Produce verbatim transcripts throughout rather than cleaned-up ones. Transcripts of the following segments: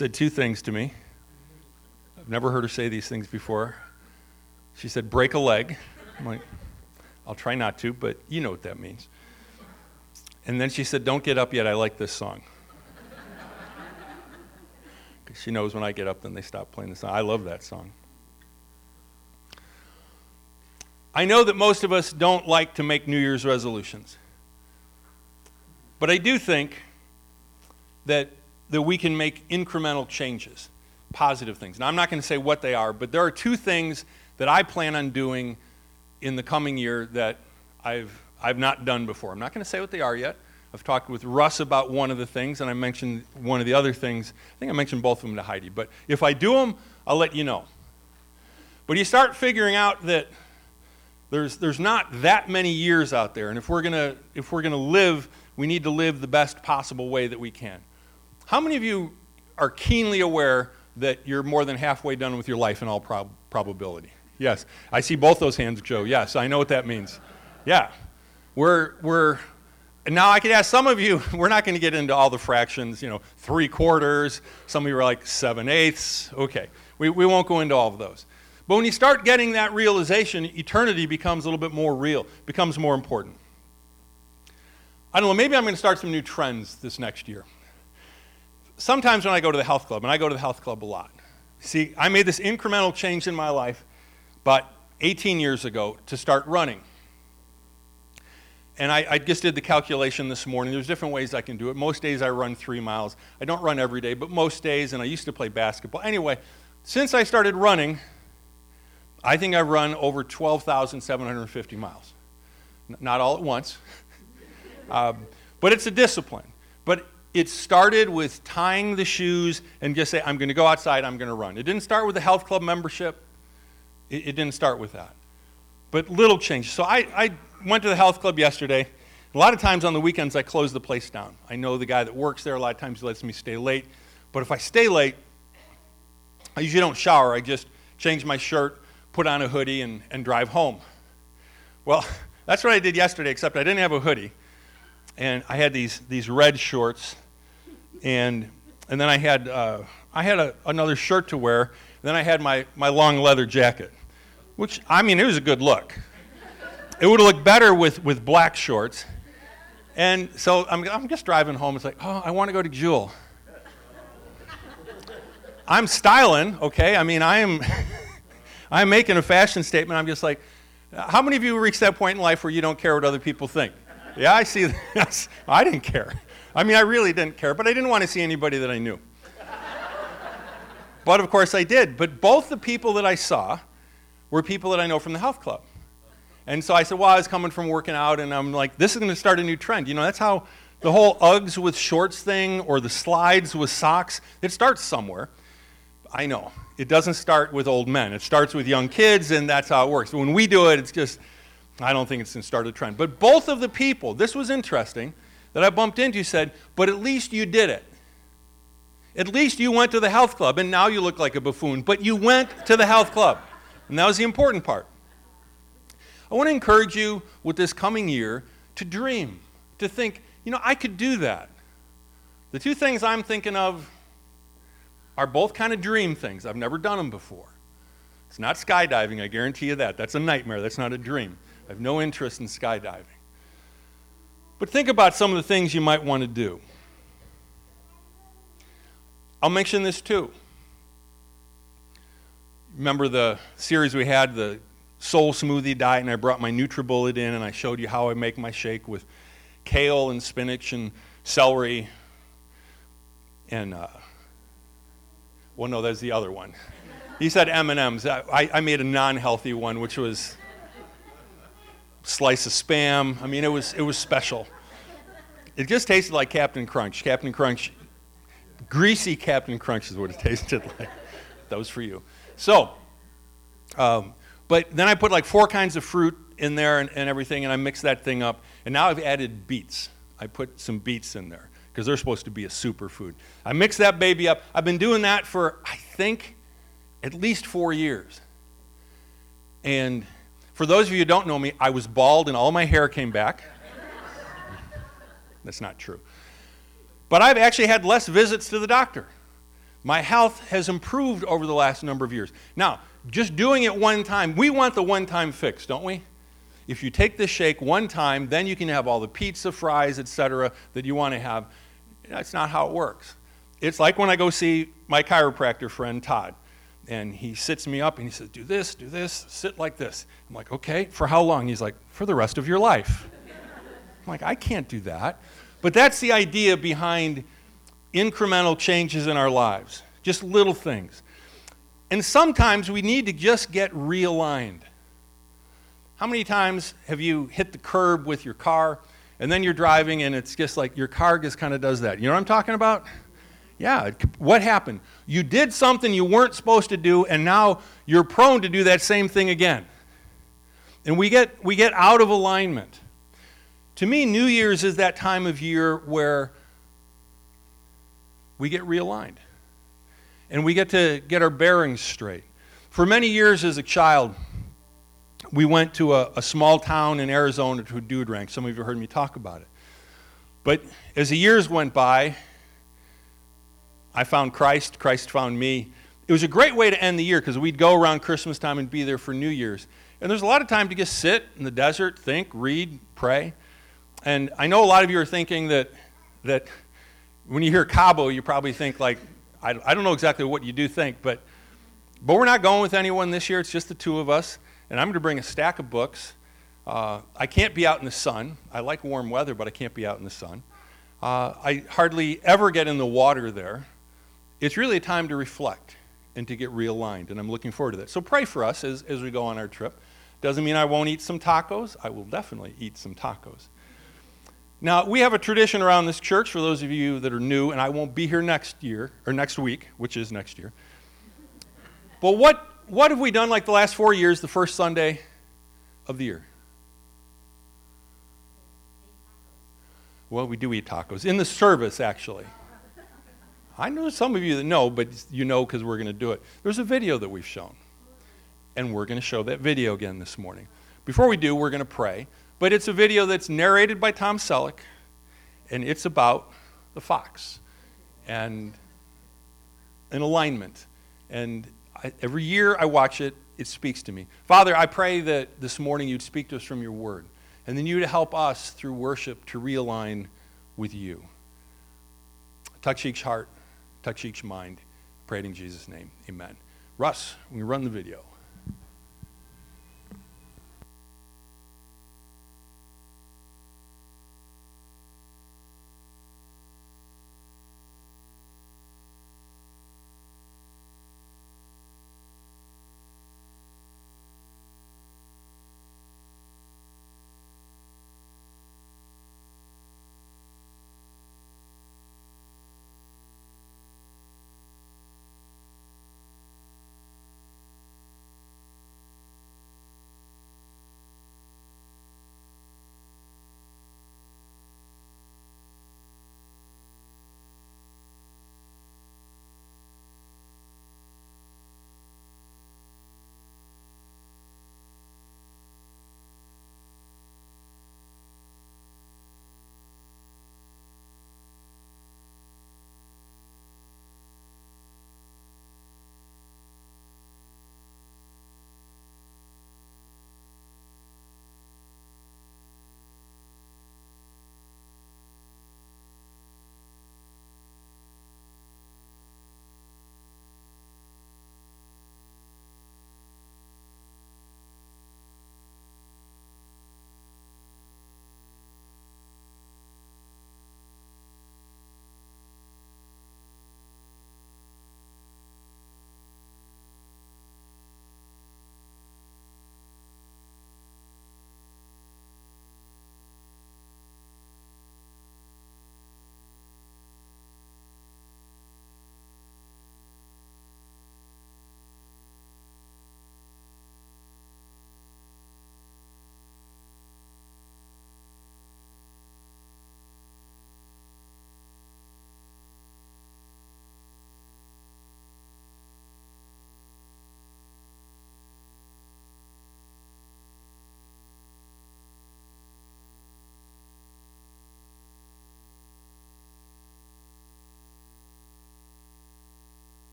said two things to me. I've never heard her say these things before. She said, break a leg. I'm like, I'll try not to, but you know what that means. And then she said, don't get up yet, I like this song. Because she knows when I get up, then they stop playing the song. I love that song. I know that most of us don't like to make New Year's resolutions. But I do think that, that we can make incremental changes, positive things. Now, I'm not going to say what they are, but there are two things that I plan on doing in the coming year that I've I've not done before. I'm not going to say what they are yet. I've talked with Russ about one of the things, and I mentioned one of the other things. I think I mentioned both of them to Heidi. But if I do them, I'll let you know. But you start figuring out that there's there's not that many years out there, and if we're gonna if we're gonna live, we need to live the best possible way that we can. How many of you are keenly aware that you're more than halfway done with your life in all prob- probability? Yes. I see both those hands, Joe. Yes, I know what that means. Yeah. We're, we're, now I could ask some of you, we're not going to get into all the fractions, you know, three quarters. Some of you are like seven eighths. Okay. We, we won't go into all of those. But when you start getting that realization, eternity becomes a little bit more real, becomes more important. I don't know, maybe I'm going to start some new trends this next year. Sometimes when I go to the health club, and I go to the health club a lot, see, I made this incremental change in my life about eighteen years ago to start running. And I, I just did the calculation this morning. There's different ways I can do it. Most days I run three miles. I don't run every day, but most days, and I used to play basketball. Anyway, since I started running, I think I've run over twelve thousand seven hundred fifty miles. N- not all at once, um, but it's a discipline. But it started with tying the shoes and just say, I'm going to go outside, I'm going to run. It didn't start with a health club membership. It, it didn't start with that. But little changes. So I, I went to the health club yesterday. A lot of times on the weekends, I close the place down. I know the guy that works there. A lot of times he lets me stay late. But if I stay late, I usually don't shower. I just change my shirt, put on a hoodie, and, and drive home. Well, that's what I did yesterday, except I didn't have a hoodie. And I had these these red shorts, and and then I had uh, I had a, another shirt to wear. And then I had my, my long leather jacket, which, I mean, it was a good look. It would have looked better with, with black shorts. And so I'm I'm just driving home. It's like, oh, I want to go to Jewel. I'm styling, okay? I mean, I am I'm making a fashion statement. I'm just like, how many of you reach that point in life where you don't care what other people think? Yeah, I see that. I didn't care. I mean, I really didn't care, but I didn't want to see anybody that I knew. But of course I did. But both the people that I saw were people that I know from the health club. And so I said, well, I was coming from working out, and I'm like, this is going to start a new trend. You know, that's how the whole Uggs with shorts thing or the slides with socks, it starts somewhere. I know. It doesn't start with old men. It starts with young kids, and that's how it works. But when we do it, it's just, I don't think it's going to start a trend. But both of the people, this was interesting, that I bumped into said, but at least you did it. At least you went to the health club, and now you look like a buffoon, but you went to the health club. And that was the important part. I want to encourage you with this coming year to dream, to think, you know, I could do that. The two things I'm thinking of are both kind of dream things. I've never done them before. It's not skydiving, I guarantee you that. That's a nightmare. That's not a dream. I have no interest in skydiving. But think about some of the things you might want to do. I'll mention this too. Remember the series we had, the Soul Smoothie Diet, and I brought my NutriBullet in, and I showed you how I make my shake with kale and spinach and celery and, uh, well, no, that's the other one. He said M and M's. I, I made a non-healthy one, which was slice of Spam. I mean, it was it was special. It just tasted like Captain Crunch. Captain Crunch, greasy Captain Crunch is what it tasted like. That was for you. So, um, but then I put like four kinds of fruit in there and, and everything, and I mixed that thing up. And now I've added beets. I put some beets in there because they're supposed to be a superfood. I mixed that baby up. I've been doing that for, I think, at least four years. And for those of you who don't know me, I was bald and all my hair came back. That's not true. But I've actually had less visits to the doctor. My health has improved over the last number of years. Now, just doing it one time, we want the one-time fix, don't we? If you take this shake one time, then you can have all the pizza, fries, et cetera that you want to have. That's not how it works. It's like when I go see my chiropractor friend, Todd, and he sits me up and he says, do this, do this, sit like this. I'm like, okay, for how long? He's like, for the rest of your life. I'm like, I can't do that. But that's the idea behind incremental changes in our lives, just little things. And sometimes we need to just get realigned. How many times have you hit the curb with your car, and then you're driving, and it's just like your car just kind of does that? You know what I'm talking about? Yeah, what happened? You did something you weren't supposed to do, and now you're prone to do that same thing again. And we get we get out of alignment. To me, New Year's is that time of year where we get realigned. And we get to get our bearings straight. For many years as a child, we went to a, a small town in Arizona to a dude ranch. Some of you heard me talk about it. But as the years went by, I found Christ, Christ found me. It was a great way to end the year because we'd go around Christmas time and be there for New Year's. And there's a lot of time to just sit in the desert, think, read, pray. And I know a lot of you are thinking that that when you hear Cabo, you probably think like, I, I don't know exactly what you do think, but but we're not going with anyone this year. It's just the two of us. And I'm going to bring a stack of books. Uh, I can't be out in the sun. I like warm weather, but I can't be out in the sun. Uh, I hardly ever get in the water there. It's really a time to reflect and to get realigned, and I'm looking forward to that. So pray for us as, as we go on our trip. Doesn't mean I won't eat some tacos. I will definitely eat some tacos. Now, we have a tradition around this church, for those of you that are new, and I won't be here next year, or next week, which is next year. But what, what have we done like the last four years, the first Sunday of the year? Well, we do eat tacos. In the service, actually. I know some of you that know, but you know because we're going to do it. There's a video that we've shown, and we're going to show that video again this morning. Before we do, we're going to pray. But it's a video that's narrated by Tom Selleck, and it's about the fox and an alignment. And I, every year I watch it, it speaks to me. Father, I pray that this morning you'd speak to us from your word, and then you'd help us through worship to realign with you. Touch each heart, touch each mind. Pray it in Jesus' name, amen. Russ, we run the video.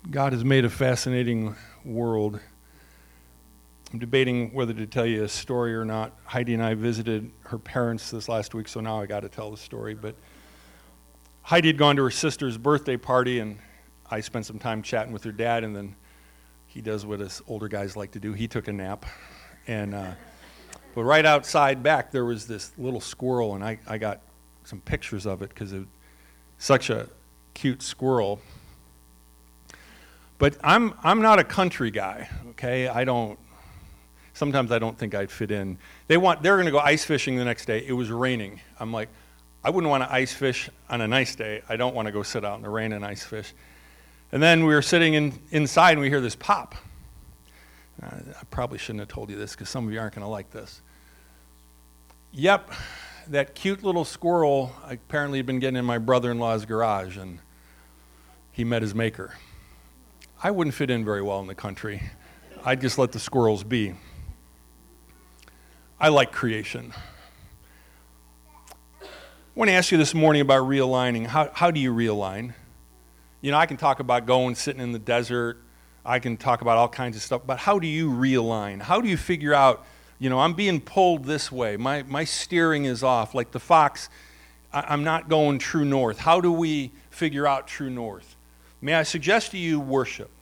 God has made a fascinating world. I'm debating whether to tell you a story or not. Heidi and I visited her parents this last week, so now I got to tell the story. But Heidi had gone to her sister's birthday party, and I spent some time chatting with her dad, and then he does what us older guys like to do. He took a nap. And uh, but right outside back, there was this little squirrel, and I, I got some pictures of it because it was such a cute squirrel. But I'm I'm not a country guy, okay? I don't, sometimes I don't think I'd fit in. They want, they're gonna go ice fishing the next day. It was raining. I'm like, I wouldn't wanna ice fish on a nice day. I don't wanna go sit out in the rain and ice fish. And then we were sitting in, inside and we hear this pop. Uh, I probably shouldn't have told you this because some of you aren't gonna like this. Yep, that cute little squirrel apparently had been getting in my brother-in-law's garage, and he met his maker. I wouldn't fit in very well in the country. I'd just let the squirrels be. I like creation. I want to ask you this morning about realigning. How, how do you realign? You know, I can talk about going, sitting in the desert. I can talk about all kinds of stuff, but how do you realign? How do you figure out, you know, I'm being pulled this way. My, my steering is off. Like the fox, I, I'm not going true north. How do we figure out true north? May I suggest to you worship?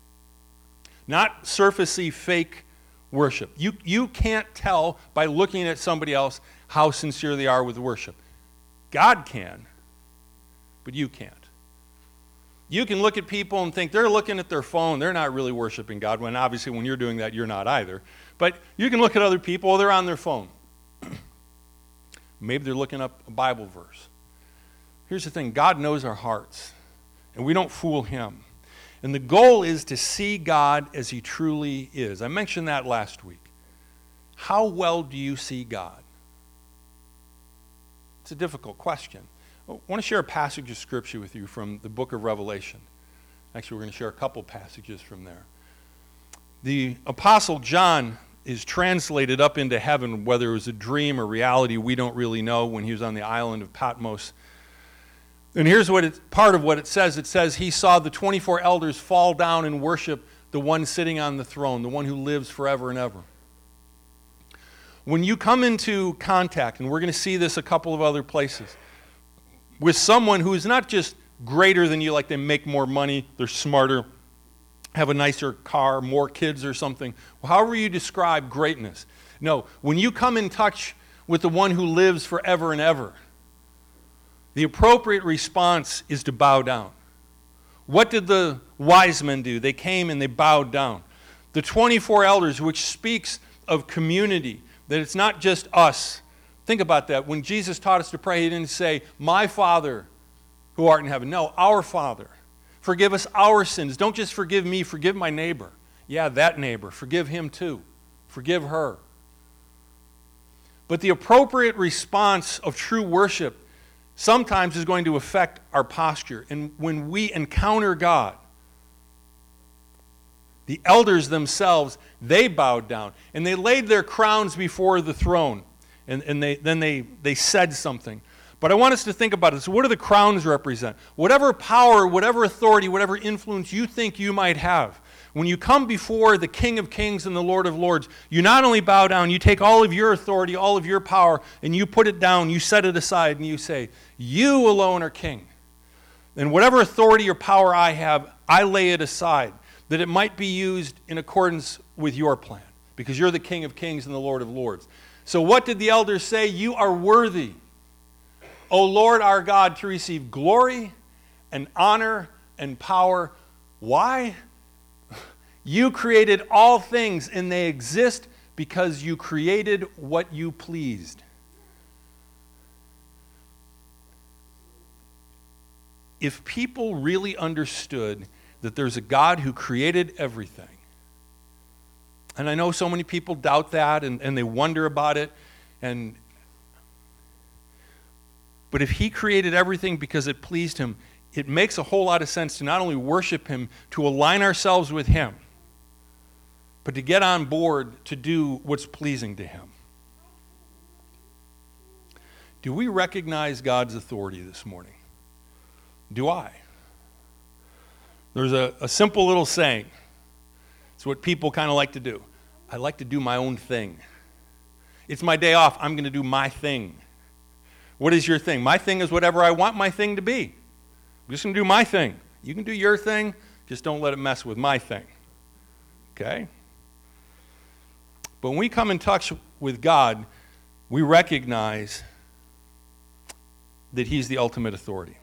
Not surfacey, fake worship. You, you can't tell by looking at somebody else how sincere they are with worship. God can, but you can't. You can look at people and think they're looking at their phone. They're not really worshiping God, when obviously when you're doing that, you're not either. But you can look at other people, they're on their phone. Maybe they're looking up a Bible verse. Here's the thing, God knows our hearts, and we don't fool him. And the goal is to see God as he truly is. I mentioned that last week. How well do you see God? It's a difficult question. I want to share a passage of Scripture with you from the book of Revelation. Actually, we're going to share a couple passages from there. The Apostle John is translated up into heaven, whether it was a dream or reality, we don't really know, when he was on the island of Patmos. And here's what it, part of what it says. It says he saw the twenty-four elders fall down and worship the one sitting on the throne, the one who lives forever and ever. When you come into contact, and we're going to see this a couple of other places, with someone who is not just greater than you, like they make more money, they're smarter, have a nicer car, more kids or something, however you describe greatness. No, when you come in touch with the one who lives forever and ever, the appropriate response is to bow down. What did the wise men do? They came and they bowed down. The twenty-four elders, which speaks of community, that it's not just us. Think about that. When Jesus taught us to pray, he didn't say, my Father who art in heaven. No, our Father. Forgive us our sins. Don't just forgive me, forgive my neighbor. Yeah, that neighbor. Forgive him too. Forgive her. But the appropriate response of true worship sometimes is going to affect our posture. And when we encounter God, the elders themselves, they bowed down. And they laid their crowns before the throne. And, and they, then they, they said something. But I want us to think about it. So what do the crowns represent? Whatever power, whatever authority, whatever influence you think you might have, when you come before the King of Kings and the Lord of Lords, you not only bow down, you take all of your authority, all of your power, and you put it down, you set it aside, and you say, you alone are king. And whatever authority or power I have, I lay it aside, that it might be used in accordance with your plan, because you're the King of Kings and the Lord of Lords. So what did the elders say? You are worthy, O Lord our God, to receive glory and honor and power. Why? You created all things, and they exist because you created what you pleased. If people really understood that there's a God who created everything, and I know so many people doubt that, and, and they wonder about it, and but if he created everything because it pleased him, it makes a whole lot of sense to not only worship him, to align ourselves with him, but to get on board to do what's pleasing to him. Do we recognize God's authority this morning? Do I? There's a, a simple little saying. It's what people kind of like to do. I like to do my own thing. It's my day off. I'm going to do my thing. What is your thing? My thing is whatever I want my thing to be. I'm just going to do my thing. You can do your thing. Just don't let it mess with my thing. Okay? But when we come in touch with God, we recognize that He's the ultimate authority.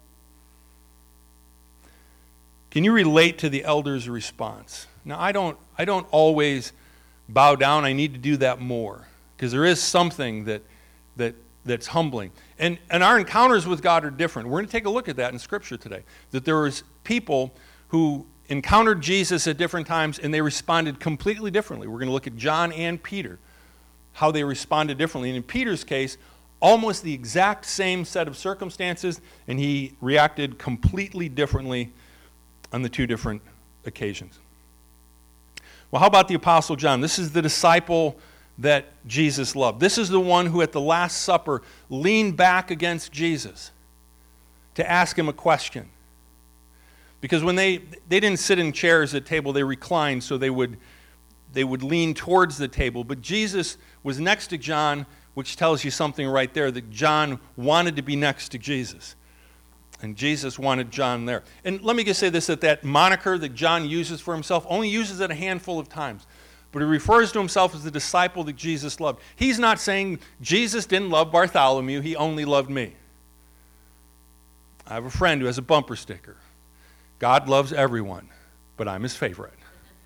Can you relate to the elder's response? Now, I don't, I don't always bow down. I need to do that more because there is something that, that, that's humbling. And, and our encounters with God are different. We're going to take a look at that in Scripture today, that there was people who encountered Jesus at different times and they responded completely differently. We're going to look at John and Peter, how they responded differently. And in Peter's case, almost the exact same set of circumstances, and he reacted completely differently on the two different occasions. Well, how about the Apostle John? This is the disciple that Jesus loved. This is the one who at the Last Supper leaned back against Jesus to ask him a question. Because when they, they didn't sit in chairs at table, they reclined, so they would, they would lean towards the table. But Jesus was next to John, which tells you something right there, that John wanted to be next to Jesus. And Jesus wanted John there. And let me just say this, that that moniker that John uses for himself only uses it a handful of times. But he refers to himself as the disciple that Jesus loved. He's not saying Jesus didn't love Bartholomew, he only loved me. I have a friend who has a bumper sticker. God loves everyone, but I'm his favorite.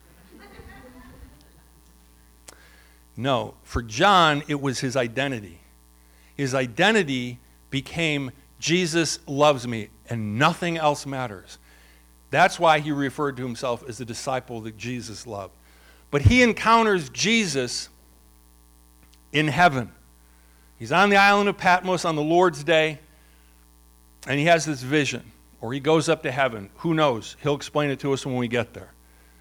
No, for John, it was his identity. His identity became Jesus loves me, and nothing else matters. That's why he referred to himself as the disciple that Jesus loved. But he encounters Jesus in heaven. He's on the island of Patmos on the Lord's day, and he has this vision, or he goes up to heaven. Who knows? He'll explain it to us when we get there.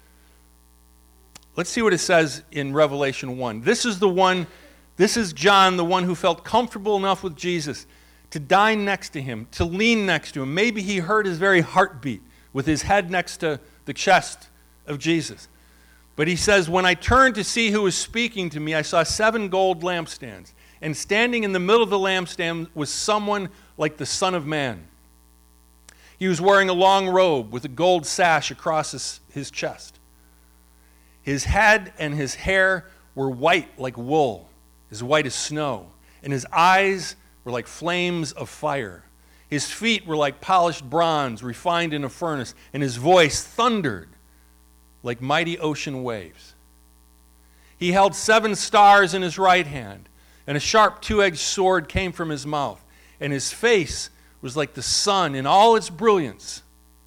Let's see what it says in Revelation one. This is the one, this is John, the one who felt comfortable enough with Jesus to dine next to him, to lean next to him. Maybe he heard his very heartbeat with his head next to the chest of Jesus. But he says, when I turned to see who was speaking to me, I saw seven gold lampstands. And standing in the middle of the lampstand was someone like the Son of Man. He was wearing a long robe with a gold sash across his, his chest. His head and his hair were white like wool, as white as snow. And his eyes were like flames of fire. His feet were like polished bronze refined in a furnace, and his voice thundered like mighty ocean waves. He held seven stars in his right hand, and a sharp two-edged sword came from his mouth, and his face was like the sun in all its brilliance.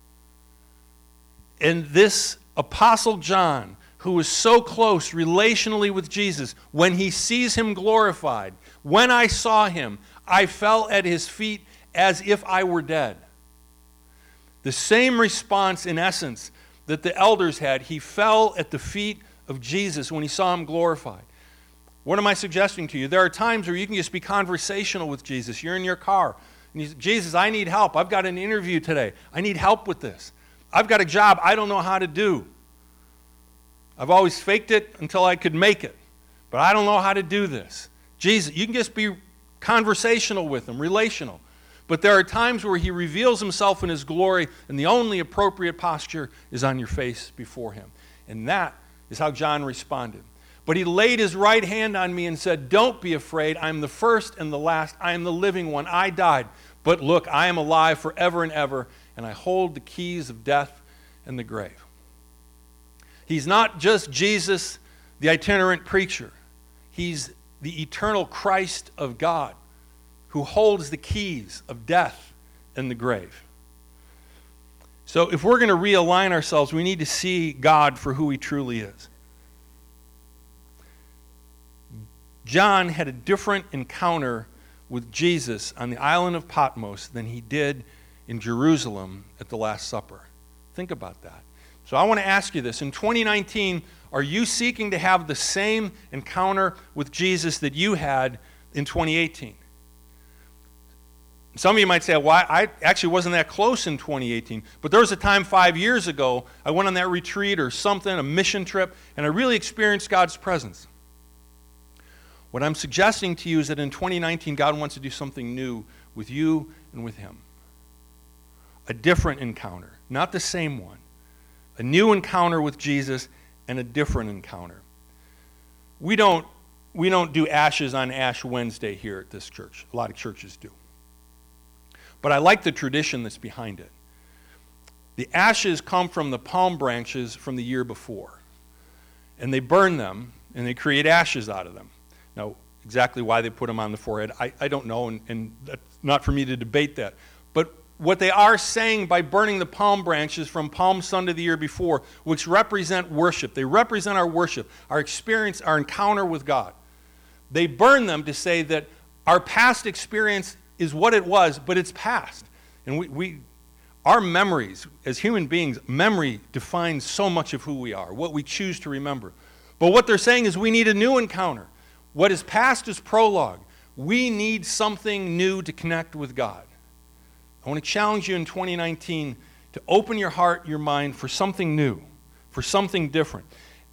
And this Apostle John, who was so close relationally with Jesus, when he sees him glorified, when I saw him, I fell at his feet as if I were dead. The same response, in essence, that the elders had. He fell at the feet of Jesus when he saw him glorified. What am I suggesting to you? There are times where you can just be conversational with Jesus. You're in your car, and you say, Jesus, I need help. I've got an interview today. I need help with this. I've got a job I don't know how to do. I've always faked it until I could make it, but I don't know how to do this. Jesus, you can just be conversational with him, relational. But there are times where he reveals himself in his glory, and the only appropriate posture is on your face before him. And that is how John responded. But he laid his right hand on me and said, don't be afraid. I am the first and the last. I am the living one. I died. But look, I am alive forever and ever, and I hold the keys of death and the grave. He's not just Jesus, the itinerant preacher. He's the eternal Christ of God, who holds the keys of death and the grave. So if we're going to realign ourselves, we need to see God for who he truly is. John had a different encounter with Jesus on the island of Patmos than he did in Jerusalem at the Last Supper. Think about that. So I want to ask you this. In twenty nineteen, are you seeking to have the same encounter with Jesus that you had in twenty eighteen? Some of you might say, well, I actually wasn't that close in twenty eighteen, but there was a time five years ago, I went on that retreat or something, a mission trip, and I really experienced God's presence. What I'm suggesting to you is that in twenty nineteen, God wants to do something new with you and with him. A different encounter, not the same one. A new encounter with Jesus and a different encounter. We don't, we don't do Ashes on Ash Wednesday here at this church. A lot of churches do. But I like the tradition that's behind it. The ashes come from the palm branches from the year before. And they burn them, and they create ashes out of them. Now, exactly why they put them on the forehead, I, I don't know, and, and that's not for me to debate that. But what they are saying by burning the palm branches from Palm Sunday the year before, which represent worship, they represent our worship, our experience, our encounter with God. They burn them to say that our past experience is what it was, but it's past. And we, we, our memories, as human beings, memory defines so much of who we are, what we choose to remember. But what they're saying is we need a new encounter. What is past is prologue. We need something new to connect with God. I want to challenge you in twenty nineteen to open your heart, your mind for something new, for something different.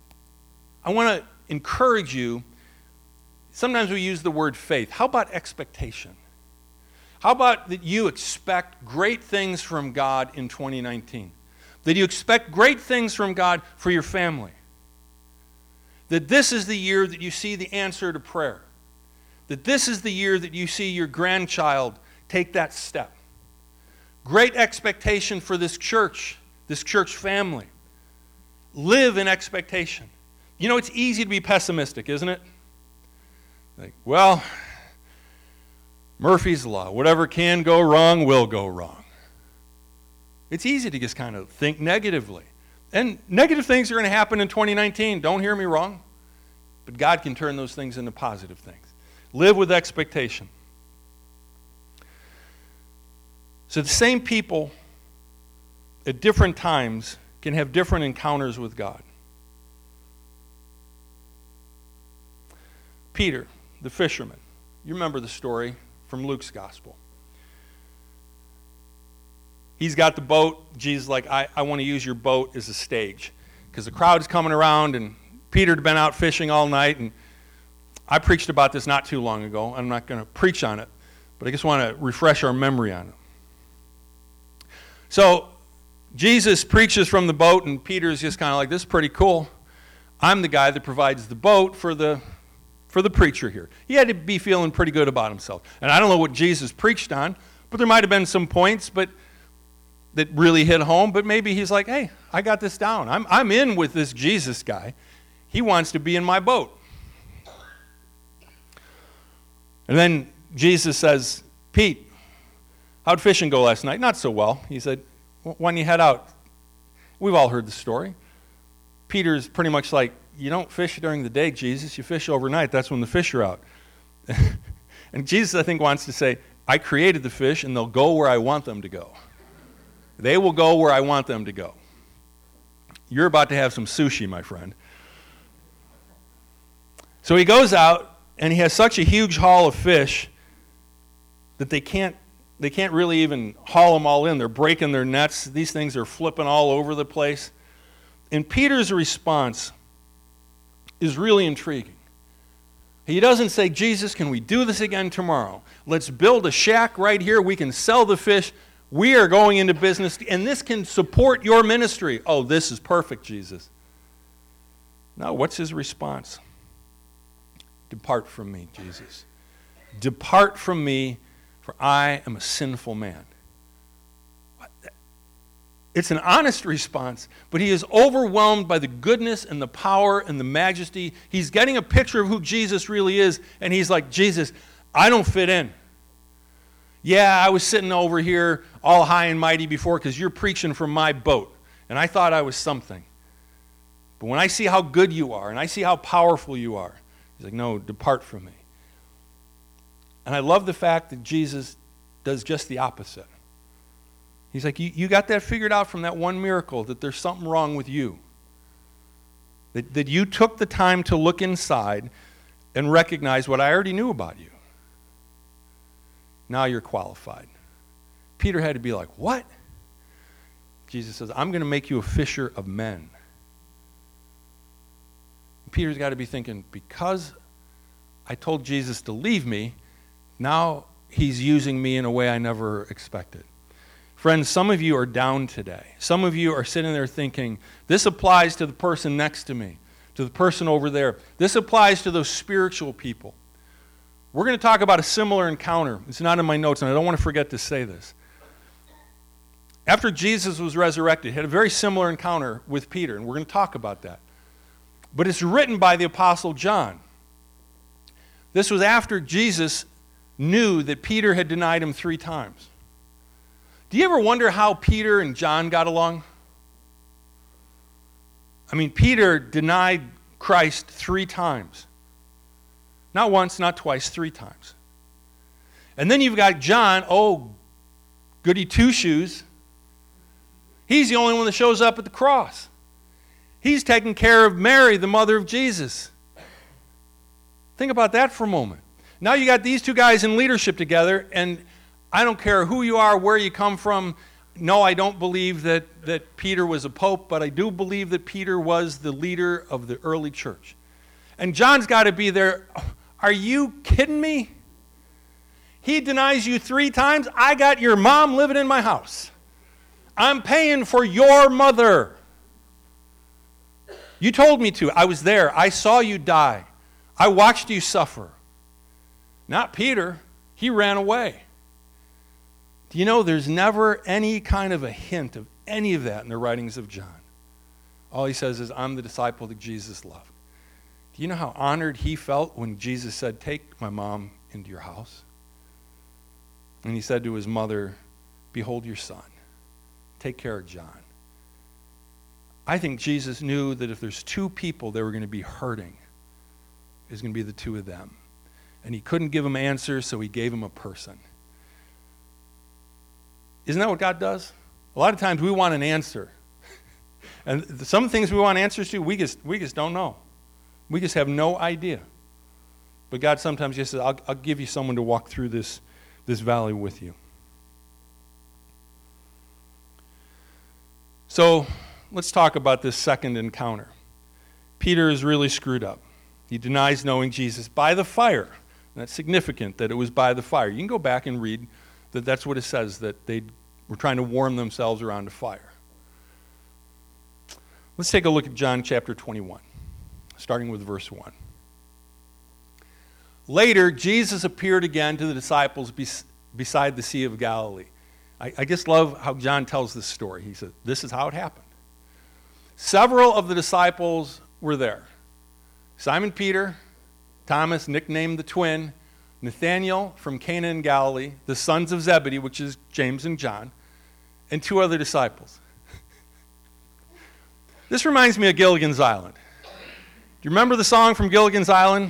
I want to encourage you. Sometimes we use the word faith. How about expectation? How about that you expect great things from God in twenty nineteen? That you expect great things from God for your family. That this is the year that you see the answer to prayer. That this is the year that you see your grandchild take that step. Great expectation for this church, this church family. Live in expectation. You know, it's easy to be pessimistic, isn't it? Like, well, Murphy's Law. Whatever can go wrong will go wrong. It's easy to just kind of think negatively. And negative things are going to happen in twenty nineteen. Don't hear me wrong. But God can turn those things into positive things. Live with expectation. So the same people at different times can have different encounters with God. Peter, the fisherman. You remember the story from Luke's gospel. He's got the boat. Jesus is like, I, I want to use your boat as a stage. Because the crowd's coming around, and Peter had been out fishing all night. And I preached about this not too long ago. I'm not going to preach on it, but I just want to refresh our memory on it. So Jesus preaches from the boat, and Peter's just kind of like, this is pretty cool. I'm the guy that provides the boat for the for the preacher here. He had to be feeling pretty good about himself. And I don't know what Jesus preached on, but there might have been some points but that really hit home. But maybe he's like, hey, I got this down. I'm, I'm in with this Jesus guy. He wants to be in my boat. And then Jesus says, Pete, how'd fishing go last night? Not so well. He said, why don't you head out? We've all heard the story. Peter's pretty much like, you don't fish during the day, Jesus. You fish overnight. That's when the fish are out. And Jesus, I think, wants to say, I created the fish, and they'll go where I want them to go. They will go where I want them to go. You're about to have some sushi, my friend. So he goes out, and he has such a huge haul of fish that they can't they can't really even haul them all in. They're breaking their nets. These things are flipping all over the place. And Peter's response is really intriguing. He doesn't say, Jesus, can we do this again tomorrow? Let's build a shack right here. We can sell the fish. We are going into business, and this can support your ministry. Oh, this is perfect, Jesus. Now, what's his response? Depart from me, Jesus. Depart from me, for I am a sinful man. It's an honest response, but he is overwhelmed by the goodness and the power and the majesty. He's getting a picture of who Jesus really is, and he's like, Jesus, I don't fit in. Yeah, I was sitting over here all high and mighty before because you're preaching from my boat, and I thought I was something. But when I see how good you are, and I see how powerful you are, he's like, no, depart from me. And I love the fact that Jesus does just the opposite. He's like, you, you got that figured out from that one miracle, that there's something wrong with you. That, that you took the time to look inside and recognize what I already knew about you. Now you're qualified. Peter had to be like, what? Jesus says, I'm going to make you a fisher of men. Peter's got to be thinking, because I told Jesus to leave me, now he's using me in a way I never expected. Friends, some of you are down today. Some of you are sitting there thinking, this applies to the person next to me, to the person over there. This applies to those spiritual people. We're going to talk about a similar encounter. It's not in my notes, and I don't want to forget to say this. After Jesus was resurrected, he had a very similar encounter with Peter, and we're going to talk about that. But it's written by the Apostle John. This was after Jesus knew that Peter had denied him three times. Do you ever wonder how Peter and John got along? I mean, Peter denied Christ three times. Not once, not twice, three times. And then you've got John, oh, goody two-shoes. He's the only one that shows up at the cross. He's taking care of Mary, the mother of Jesus. Think about that for a moment. Now you got these two guys in leadership together, and I don't care who you are, where you come from. No, I don't believe that, that Peter was a pope, but I do believe that Peter was the leader of the early church. And John's got to be there. Are you kidding me? He denies you three times. I got your mom living in my house. I'm paying for your mother. You told me to. I was there. I saw you die. I watched you suffer. Not Peter. He ran away. Do you know there's never any kind of a hint of any of that in the writings of John? All he says is, I'm the disciple that Jesus loved. Do you know how honored he felt when Jesus said, take my mom into your house? And he said to his mother, behold your son. Take care of John. I think Jesus knew that if there's two people that were going to be hurting, it was going to be the two of them. And he couldn't give them answers, so he gave them a person. Isn't that what God does? A lot of times we want an answer. And some things we want answers to, we just, we just don't know. We just have no idea. But God sometimes just says, I'll, I'll give you someone to walk through this, this valley with you. So let's talk about this second encounter. Peter is really screwed up. He denies knowing Jesus by the fire. And that's significant that it was by the fire. You can go back and read that that's what it says, that they were trying to warm themselves around a fire. Let's take a look at John chapter twenty-one, starting with verse one. Later, Jesus appeared again to the disciples bes- beside the Sea of Galilee. I, I just love how John tells this story. He said, this is how it happened. Several of the disciples were there. Simon Peter, Thomas, nicknamed the twin, Nathanael from Cana in Galilee, the sons of Zebedee, which is James and John, and two other disciples. This reminds me of Gilligan's Island. Do you remember the song from Gilligan's Island?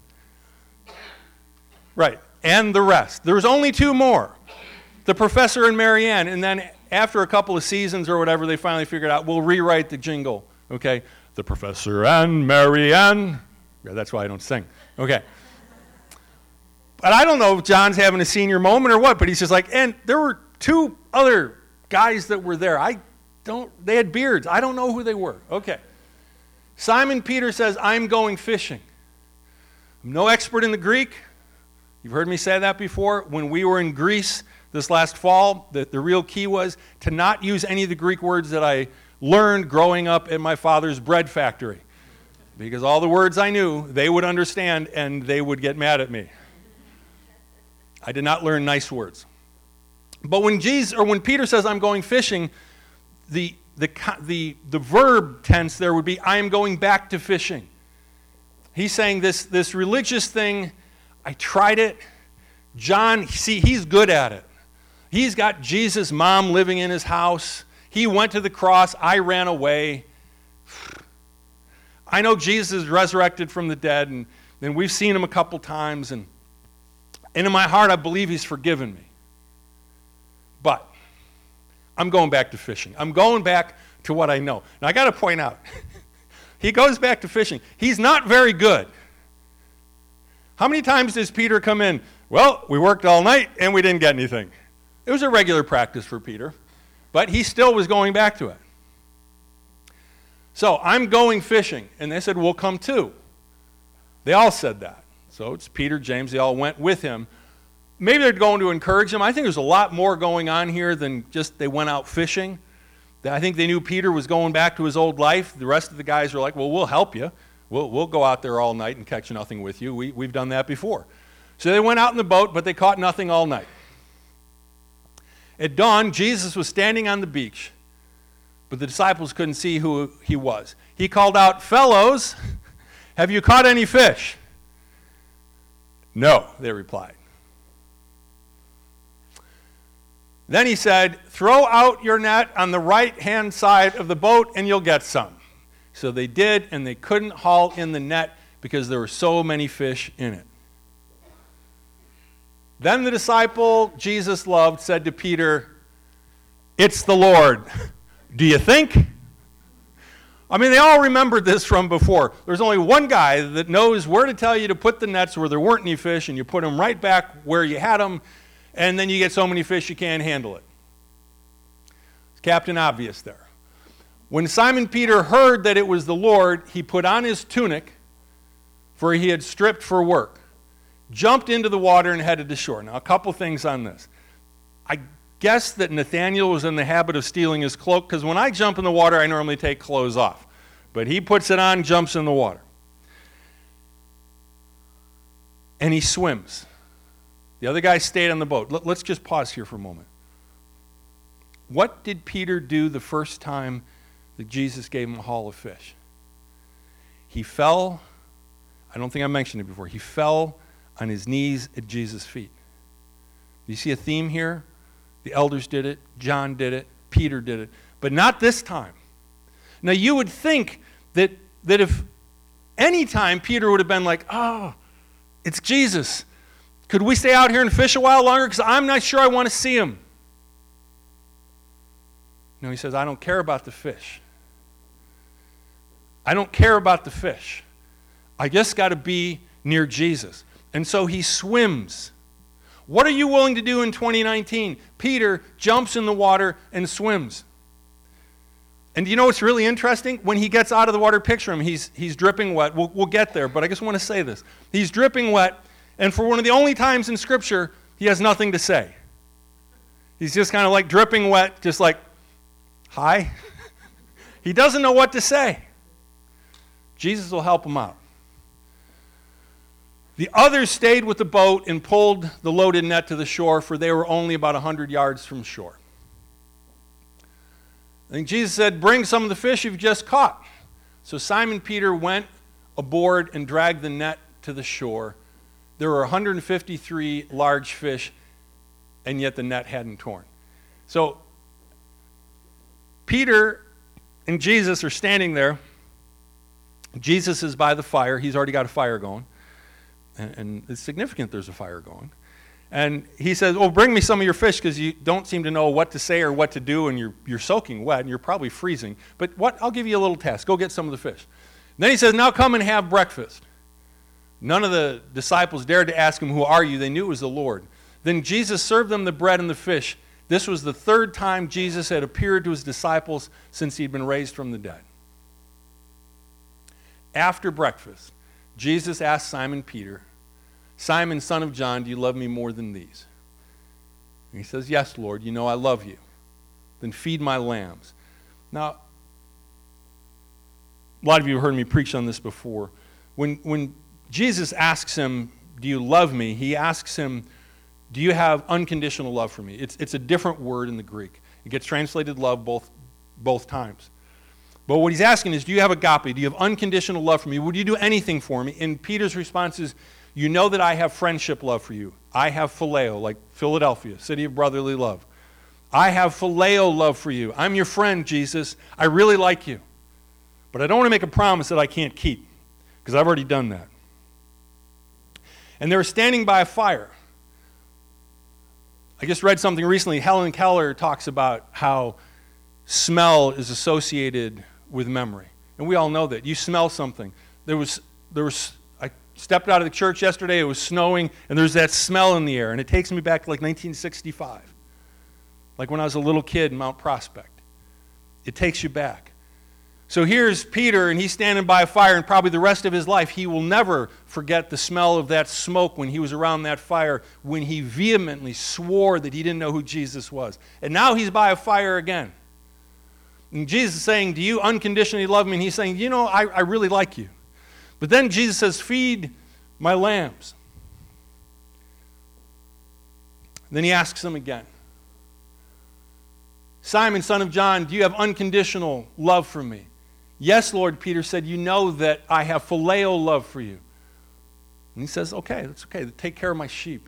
Right, and the rest. There was only two more, the professor and Mary Ann, and then after a couple of seasons or whatever, they finally figured out, we'll rewrite the jingle, okay? The professor and Mary Ann. Yeah, that's why I don't sing. Okay. But I don't know if John's having a senior moment or what, but he's just like, and there were two other guys that were there. I don't, they had beards. I don't know who they were. Okay. Simon Peter says, I'm going fishing. I'm no expert in the Greek. You've heard me say that before. When we were in Greece this last fall, the, the real key was to not use any of the Greek words that I learned growing up at my father's bread factory. Because all the words I knew, they would understand and they would get mad at me. I did not learn nice words. But when Jesus, or when Peter says, I'm going fishing, the, the, the, the verb tense there would be, I am going back to fishing. He's saying this, this religious thing, I tried it. John, see, he's good at it. He's got Jesus' mom living in his house. He went to the cross. I ran away. I know Jesus is resurrected from the dead, and, and we've seen him a couple times, and, and in my heart, I believe he's forgiven me. But I'm going back to fishing. I'm going back to what I know. Now, I got to point out, he goes back to fishing. He's not very good. How many times does Peter come in? Well, we worked all night and we didn't get anything. It was a regular practice for Peter, but he still was going back to it. So I'm going fishing. And they said, we'll come too. They all said that. So it's Peter, James, they all went with him. Maybe they're going to encourage him. I think there's a lot more going on here than just they went out fishing. I think they knew Peter was going back to his old life. The rest of the guys were like, well, we'll help you. We'll, we'll go out there all night and catch nothing with you. We, we've done that before. So they went out in the boat, but they caught nothing all night. At dawn, Jesus was standing on the beach, but the disciples couldn't see who he was. He called out, fellows, have you caught any fish? No, they replied. Then he said, throw out your net on the right-hand side of the boat and you'll get some. So they did, and they couldn't haul in the net because there were so many fish in it. Then the disciple Jesus loved said to Peter, it's the Lord. Do you think? I mean, they all remembered this from before. There's only one guy that knows where to tell you to put the nets where there weren't any fish, and you put them right back where you had them, and then you get so many fish you can't handle it. It's Captain Obvious there. When Simon Peter heard that it was the Lord, he put on his tunic, for he had stripped for work, jumped into the water and headed to shore. Now, a couple things on this. I guess that Nathaniel was in the habit of stealing his cloak, because when I jump in the water, I normally take clothes off. But he puts it on, jumps in the water. And he swims. The other guy stayed on the boat. Let's just pause here for a moment. What did Peter do the first time that Jesus gave him a haul of fish? He fell, I don't think I mentioned it before, he fell on his knees at Jesus' feet. Do you see a theme here? The elders did it, John did it, Peter did it, but not this time. Now you would think that, that if any time Peter would have been like, oh, it's Jesus. Could we stay out here and fish a while longer? Because I'm not sure I want to see him. No, he says, I don't care about the fish. I don't care about the fish. I just got to be near Jesus. And so he swims. What are you willing to do in twenty nineteen? Peter jumps in the water and swims. And do you know what's really interesting? When he gets out of the water, picture him. He's, he's dripping wet. We'll, we'll get there, but I just want to say this. He's dripping wet. And for one of the only times in Scripture, he has nothing to say. He's just kind of like dripping wet, just like, hi. He doesn't know what to say. Jesus will help him out. The others stayed with the boat and pulled the loaded net to the shore, for they were only about one hundred yards from shore. I think Jesus said, bring some of the fish you've just caught. So Simon Peter went aboard and dragged the net to the shore. There were one hundred fifty-three large fish, and yet the net hadn't torn. So Peter and Jesus are standing there. Jesus is by the fire. He's already got a fire going. And, and it's significant there's a fire going. And he says, well, bring me some of your fish, because you don't seem to know what to say or what to do, and you're, you're soaking wet, and you're probably freezing. But what? I'll give you a little task. Go get some of the fish. And then he says, now come and have breakfast. None of the disciples dared to ask him, who are you? They knew it was the Lord. Then Jesus served them the bread and the fish. This was the third time Jesus had appeared to his disciples since he'd been raised from the dead. After breakfast, Jesus asked Simon Peter, Simon, son of John, do you love me more than these? And he says, yes, Lord, you know I love you. Then feed my lambs. Now, a lot of you have heard me preach on this before. When, when Jesus asks him, do you love me? He asks him, do you have unconditional love for me? It's, it's a different word in the Greek. It gets translated love both, both times. But what he's asking is, do you have agape? Do you have unconditional love for me? Would you do anything for me? And Peter's response is, you know that I have friendship love for you. I have phileo, like Philadelphia, city of brotherly love. I have phileo love for you. I'm your friend, Jesus. I really like you. But I don't want to make a promise that I can't keep, because I've already done that. And they were standing by a fire. I just read something recently. Helen Keller talks about how smell is associated with memory. And we all know that. You smell something. There was, there was I stepped out of the church yesterday, it was snowing, and there's that smell in the air, and it takes me back to like nineteen sixty-five, like when I was a little kid in Mount Prospect. It takes you back. So here's Peter, and he's standing by a fire, and probably the rest of his life, he will never forget the smell of that smoke when he was around that fire, when he vehemently swore that he didn't know who Jesus was. And now he's by a fire again. And Jesus is saying, do you unconditionally love me? And he's saying, you know, I, I really like you. But then Jesus says, feed my lambs. Then he asks him again, Simon, son of John, do you have unconditional love for me? Yes, Lord, Peter said, you know that I have phileo love for you. And he says, okay, that's okay. Take care of my sheep.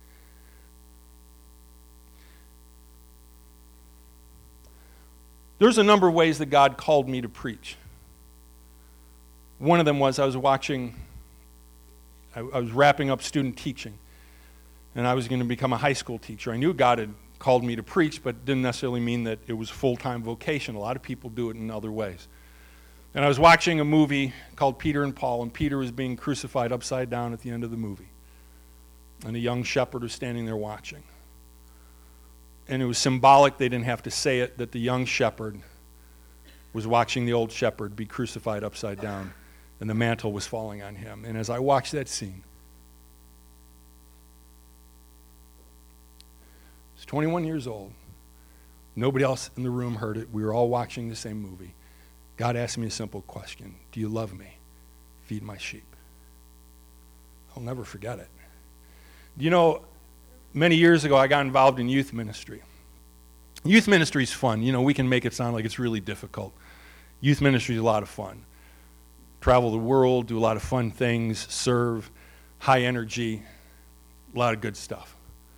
There's a number of ways that God called me to preach. One of them was I was watching, I, I was wrapping up student teaching, and I was going to become a high school teacher. I knew God had called me to preach, but didn't necessarily mean that it was full-time vocation. A lot of people do it in other ways. And I was watching a movie called Peter and Paul, and Peter was being crucified upside down at the end of the movie. And a young shepherd was standing there watching. And it was symbolic, they didn't have to say it, that the young shepherd was watching the old shepherd be crucified upside down, and the mantle was falling on him. And as I watched that scene, I was twenty-one years old. Nobody else in the room heard it. We were all watching the same movie. God asked me a simple question. Do you love me? Feed my sheep. I'll never forget it. You know, many years ago, I got involved in youth ministry. Youth ministry is fun. You know, we can make it sound like it's really difficult. Youth ministry is a lot of fun. Travel the world, do a lot of fun things, serve, high energy, a lot of good stuff.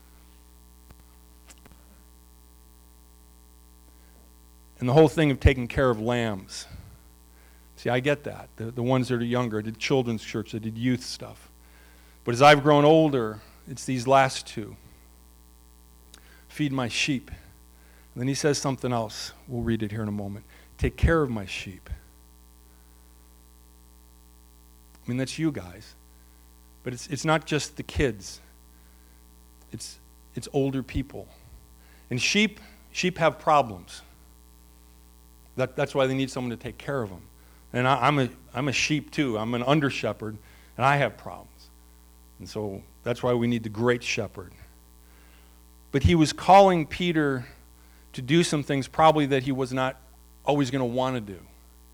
And the whole thing of taking care of lambs. See, I get that. The, the ones that are younger, I did children's church, I did youth stuff. But as I've grown older, it's these last two. Feed my sheep. And then he says something else. We'll read it here in a moment. Take care of my sheep. I mean, that's you guys. But it's it's not just the kids. It's it's older people. And sheep, sheep have problems. That, that's why they need someone to take care of them. And I, I'm a I'm a sheep too. I'm an under shepherd, and I have problems. And so that's why we need the great shepherd. But he was calling Peter to do some things probably that he was not always going to want to do.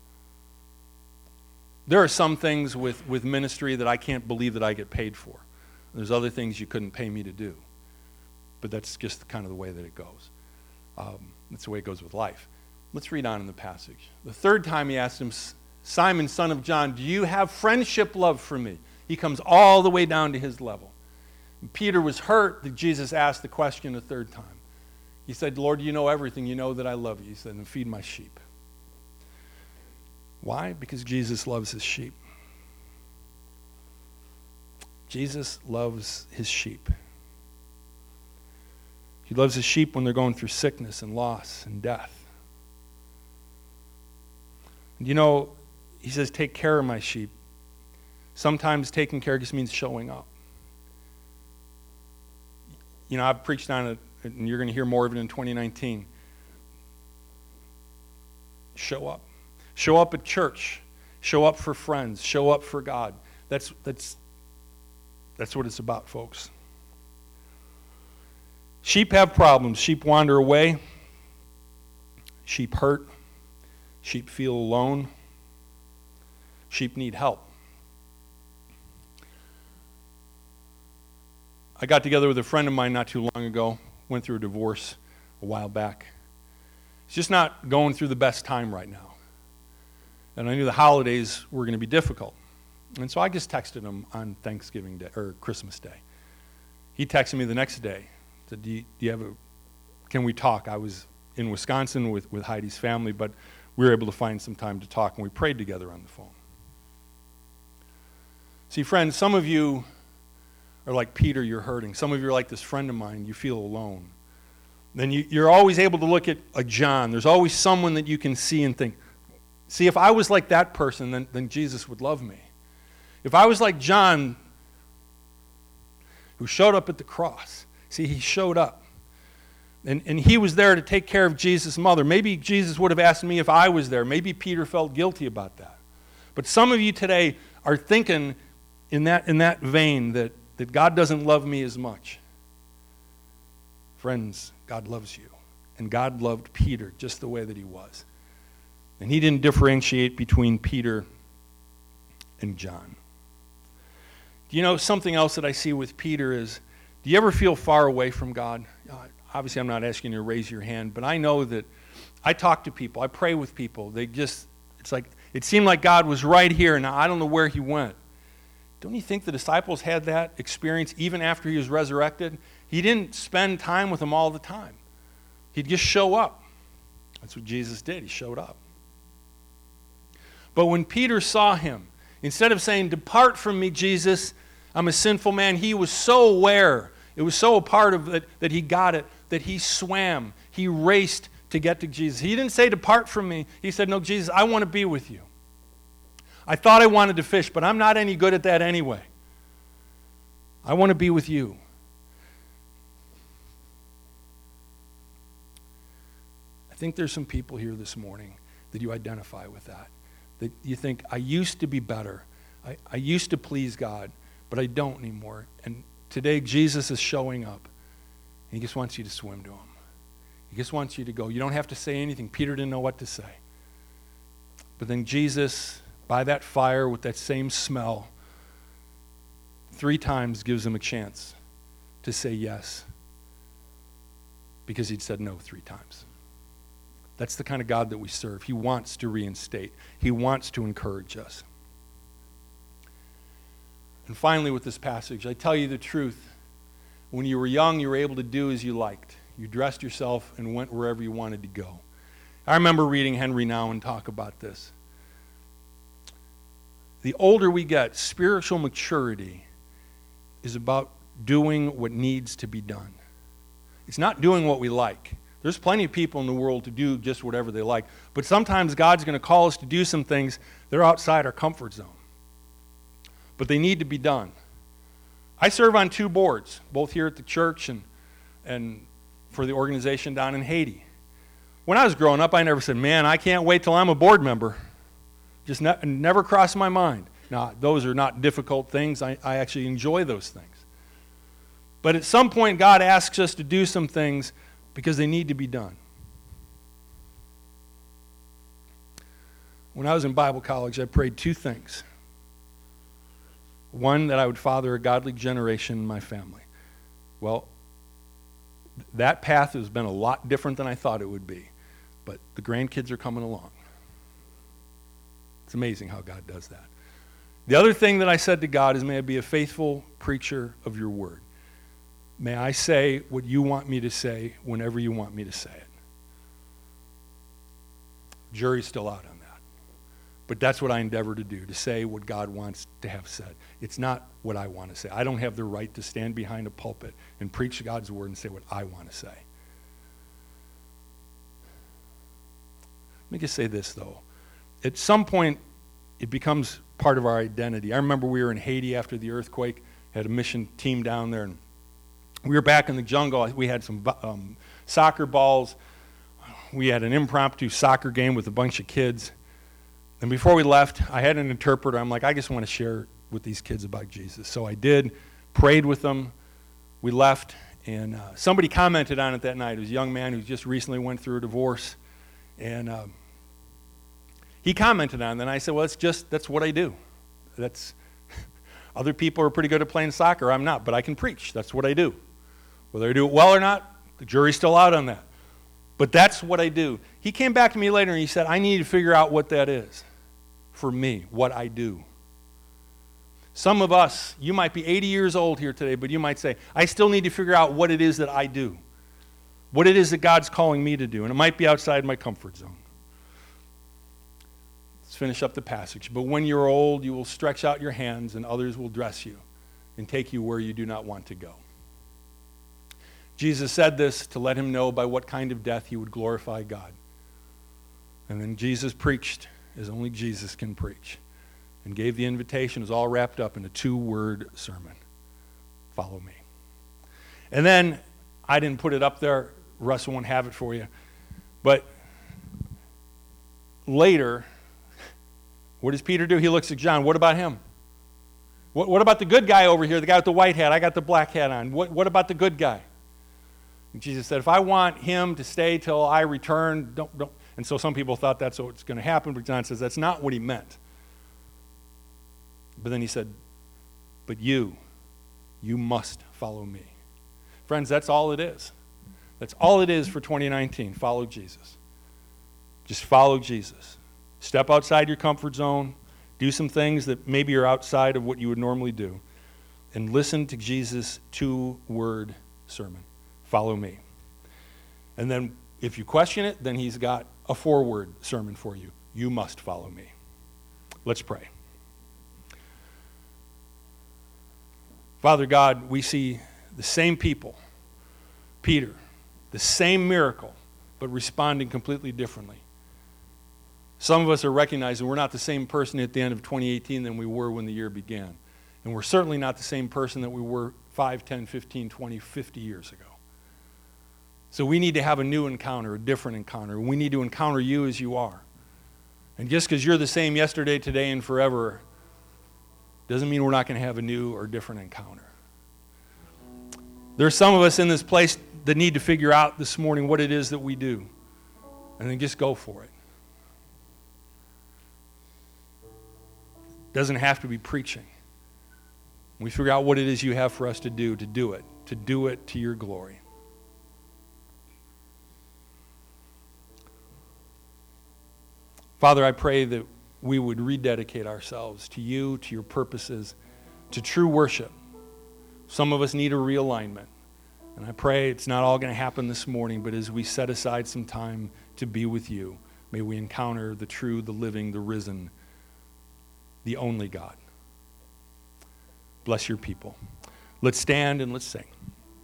There are some things with, with ministry that I can't believe that I get paid for. There's other things you couldn't pay me to do. But that's just kind of the way that it goes. Um, that's the way it goes with life. Let's read on in the passage. The third time he asked him, Simon, son of John, do you have friendship love for me? He comes all the way down to his level. And Peter was hurt that Jesus asked the question a third time. He said, Lord, you know everything. You know that I love you. He said, then feed my sheep. Why? Because Jesus loves his sheep. Jesus loves his sheep. He loves his sheep when they're going through sickness and loss and death. And you know, he says, take care of my sheep. Sometimes taking care just means showing up. You know, I've preached on it, and you're going to hear more of it in twenty nineteen. Show up. Show up at church. Show up for friends. Show up for God. That's, that's, that's what it's about, folks. Sheep have problems. Sheep wander away. Sheep hurt. Sheep feel alone. Sheep need help. I got together with a friend of mine not too long ago, went through a divorce a while back. He's just not going through the best time right now. And I knew the holidays were going to be difficult. And so I just texted him on Thanksgiving Day, or Christmas Day. He texted me the next day, said, do you, do you have a, can we talk? I was in Wisconsin with, with Heidi's family, but we were able to find some time to talk, and we prayed together on the phone. See, friends, some of you are like Peter, you're hurting. Some of you are like this friend of mine, you feel alone. Then you, you're always able to look at a John. There's always someone that you can see and think, see, if I was like that person, then, then Jesus would love me. If I was like John, who showed up at the cross, see, he showed up. And, and he was there to take care of Jesus' mother. Maybe Jesus would have asked me if I was there. Maybe Peter felt guilty about that. But some of you today are thinking in that, in that vein that, that God doesn't love me as much. Friends, God loves you. And God loved Peter just the way that he was. And he didn't differentiate between Peter and John. Do you know something else that I see with Peter is, do you ever feel far away from God? Obviously, I'm not asking you to raise your hand, but I know that I talk to people, I pray with people. They just, it's like, it seemed like God was right here, and I don't know where he went. Don't you think the disciples had that experience even after he was resurrected? He didn't spend time with them all the time. He'd just show up. That's what Jesus did. He showed up. But when Peter saw him, instead of saying, "Depart from me, Jesus, I'm a sinful man," he was so aware, it was so a part of it that he got it, that he swam, he raced to get to Jesus. He didn't say, "Depart from me." He said, "No, Jesus, I want to be with you. I thought I wanted to fish, but I'm not any good at that anyway. I want to be with you." I think there's some people here this morning that you identify with that. That you think, I used to be better. I, I used to please God, but I don't anymore. And today Jesus is showing up. And he just wants you to swim to him. He just wants you to go. You don't have to say anything. Peter didn't know what to say. But then Jesus, by that fire with that same smell, three times gives him a chance to say yes. Because he'd said no three times. That's the kind of God that we serve. He wants to reinstate. He wants to encourage us. And finally, with this passage, I tell you the truth. When you were young, you were able to do as you liked. You dressed yourself and went wherever you wanted to go. I remember reading Henry Nouwen talk about this. The older we get, spiritual maturity is about doing what needs to be done. It's not doing what we like. There's plenty of people in the world to do just whatever they like. But sometimes God's going to call us to do some things that are outside our comfort zone. But they need to be done. I serve on two boards, both here at the church and, and for the organization down in Haiti. When I was growing up, I never said, "Man, I can't wait till I'm a board member." Just ne- never crossed my mind. Now, those are not difficult things. I, I actually enjoy those things. But at some point, God asks us to do some things because they need to be done. When I was in Bible college, I prayed two things. One, that I would father a godly generation in my family. Well, that path has been a lot different than I thought it would be. But the grandkids are coming along. It's amazing how God does that. The other thing that I said to God is, may I be a faithful preacher of your word. May I say what you want me to say whenever you want me to say it. Jury's still out on that. But that's what I endeavor to do, to say what God wants to have said. It's not what I want to say. I don't have the right to stand behind a pulpit and preach God's word and say what I want to say. Let me just say this, though. At some point, it becomes part of our identity. I remember we were in Haiti after the earthquake, had a mission team down there, and we were back in the jungle. We had some um, soccer balls. We had an impromptu soccer game with a bunch of kids. And before we left, I had an interpreter. I'm like, I just want to share with these kids about Jesus. So I did, prayed with them. We left, and uh, somebody commented on it that night. It was a young man who just recently went through a divorce. And uh, he commented on it, and I said, well, it's just, that's what I do. That's other people are pretty good at playing soccer. I'm not, but I can preach. That's what I do. Whether I do it well or not, the jury's still out on that. But that's what I do. He came back to me later and he said, I need to figure out what that is for me, what I do. Some of us, you might be eighty years old here today, but you might say, I still need to figure out what it is that I do, what it is that God's calling me to do, and it might be outside my comfort zone. Let's finish up the passage. But when you're old, you will stretch out your hands, and others will dress you and take you where you do not want to go. Jesus said this to let him know by what kind of death he would glorify God. And then Jesus preached as only Jesus can preach. and gave the invitation. It was all wrapped up in a two-word sermon. Follow me. And then, I didn't put it up there. Russ won't have it for you. But later, what does Peter do? He looks at John. What about him? What, what about the good guy over here, the guy with the white hat? I got the black hat on. What, what about the good guy? And Jesus said, if I want him to stay till I return, don't, don't. And so some people thought that's what's going to happen, but John says that's not what he meant. But then he said, but you, you must follow me. Friends, that's all it is. That's all it is for twenty nineteen. Follow Jesus. Just follow Jesus. Step outside your comfort zone. Do some things that maybe are outside of what you would normally do. And listen to Jesus' two-word sermon. Follow me. And then if you question it, then he's got a four-word sermon for you. You must follow me. Let's pray. Father God, we see the same people, Peter, the same miracle, but responding completely differently. Some of us are recognizing we're not the same person at the end of twenty eighteen than we were when the year began. And we're certainly not the same person that we were five, ten, fifteen, twenty, fifty years ago. So we need to have a new encounter, a different encounter. We need to encounter you as you are. And just because you're the same yesterday, today, and forever doesn't mean we're not going to have a new or different encounter. There's some of us in this place that need to figure out this morning what it is that we do. And then just go for it. Doesn't have to be preaching. We figure out what it is you have for us to do, to do it, to do it to your glory. Father, I pray that we would rededicate ourselves to you, to your purposes, to true worship. Some of us need a realignment. And I pray it's not all going to happen this morning, but as we set aside some time to be with you, may we encounter the true, the living, the risen, the only God. Bless your people. Let's stand and let's sing.